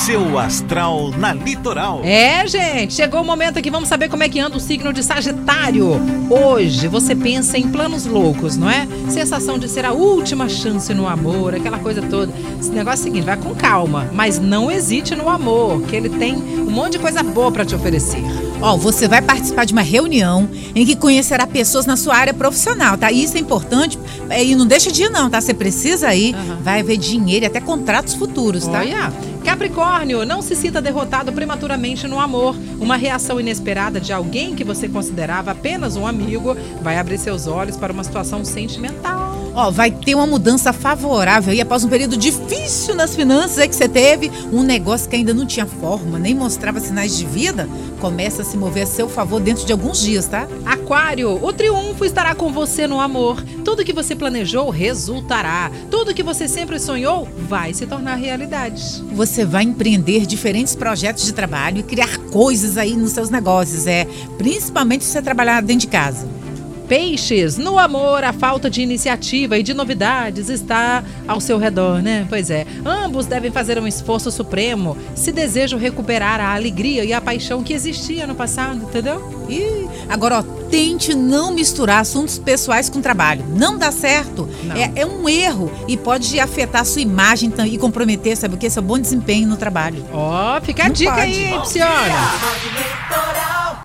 Seu Astral na Litoral. Gente, chegou o momento aqui, vamos saber como é que anda o signo de Sagitário. Hoje você pensa em planos loucos, não é? Sensação de ser a última chance no amor, aquela coisa toda. Esse negócio é o seguinte, vai com calma, mas não hesite no amor, que ele tem um monte de coisa boa pra te oferecer. Você vai participar de uma reunião em que conhecerá pessoas na sua área profissional, tá? Isso é importante e não deixa de ir não, tá? Você precisa ir, vai haver dinheiro e até contratos futuros, tá? Olha, Capricórnio, não se sinta derrotado prematuramente no amor. Uma reação inesperada de alguém que você considerava apenas um amigo vai abrir seus olhos para uma situação sentimental. Vai ter uma mudança favorável aí após um período difícil nas finanças aí que você teve. Um negócio que ainda não tinha forma, nem mostrava sinais de vida, começa a se mover a seu favor dentro de alguns dias, tá? Aquário, o triunfo estará com você no amor. Tudo que você planejou resultará. Tudo que você sempre sonhou vai se tornar realidade. Você vai empreender diferentes projetos de trabalho e criar coisas aí nos seus negócios, principalmente se você trabalhar dentro de casa. Peixes, no amor, a falta de iniciativa e de novidades está ao seu redor, né? Pois é, ambos devem fazer um esforço supremo se desejam recuperar a alegria e a paixão que existia no passado, entendeu? Agora, tente não misturar assuntos pessoais com trabalho. Não dá certo. É um erro e pode afetar a sua imagem e comprometer, sabe o que? Seu bom desempenho no trabalho. Fica a dica aí, hein, Psiona?